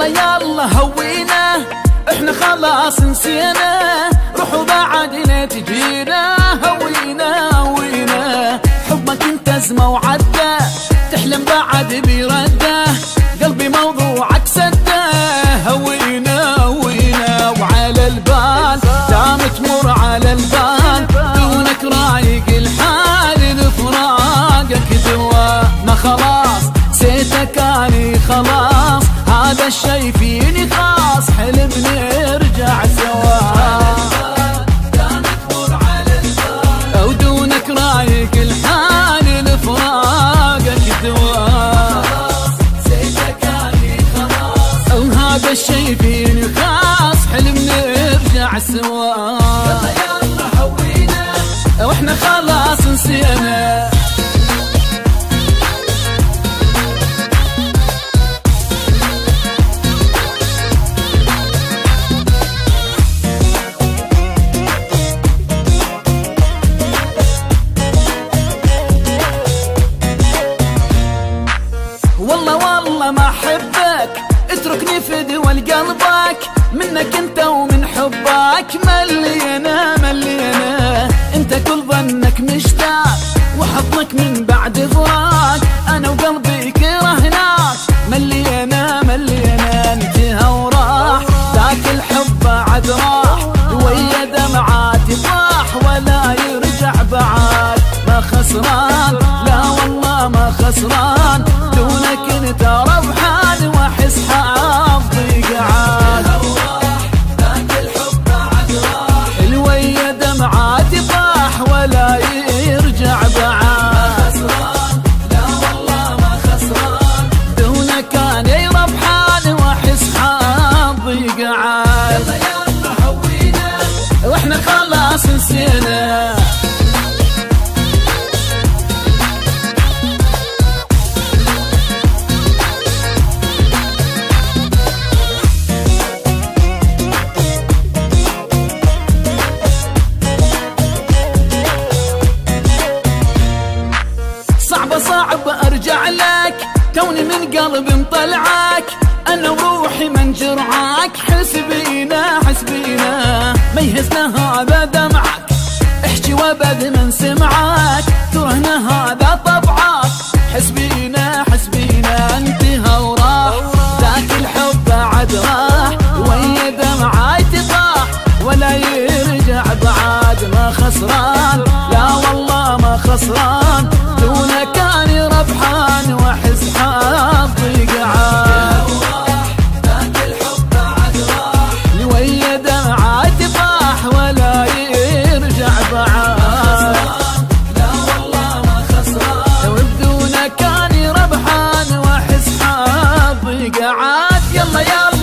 يلا يلا هوينا احنا خلاص نسينا، روحوا بعد لا تجينا. هوينا هوينا حبك انت ازمه وعدى، تحلم بعد بيرده، قلبي موضوعك سده. هوينا هوينا وعلى البال دام تمر على البال، دونك رايق الحال لفراقك دواء. ما خلاص سيتك اني خلاص، هذا الشي فيني خاص، حلم نرجع سوا. او دونك رايق الحال لفراقك دواء. او هذا الشي فيني خاص، حلم نرجع سوا. يلا يلا هوينا واحنا خلاص نسينا. والله والله ما احبك، اتركني في دول قلبك، منك انت ومن حبك ملينا ملينا. انت كل ظنك مشتاق، وحضنك من بعد فراق، انا وقلبي كرهناك ملينا ملينا. انتهى وراح ذاك الحب بعد راح، ويا دمعاتي طاح ولا يرجع بعد. ما خسران لا والله ما خسران، دونك انت ربحان واحس حظي قعاد. ذاك الحب بعد راح، الويا دمعاتي طاح ولا يرجع بعد. لا والله ما خسران، دونك انا ربحان واحس حظي قعاد. يلا يلا هوينا واحنا خلاص نسينا. صعب ارجع لك، كوني من قلبي مطلعك، انا وروحي من جرعاك. حسبينا حسبينا ما يهزنا هذا دمعك، احكي وابد من سمعك، ترهنا هذا طبعك. حسبينا حسبينا انتهى وراح ذاك الحب بعد راح، ويا دمعاتي طاح ولا يرجع بعد. ما خسران لا والله ما خسران، دونك اني ربحان واحس حظي قعاد. ذاك الحب بعد راح، ويا دمعاتي طاح ولا يرجع بعد. لا والله ما خسران، وبدونك اني ربحان واحس حظي قعاد. يلا يلا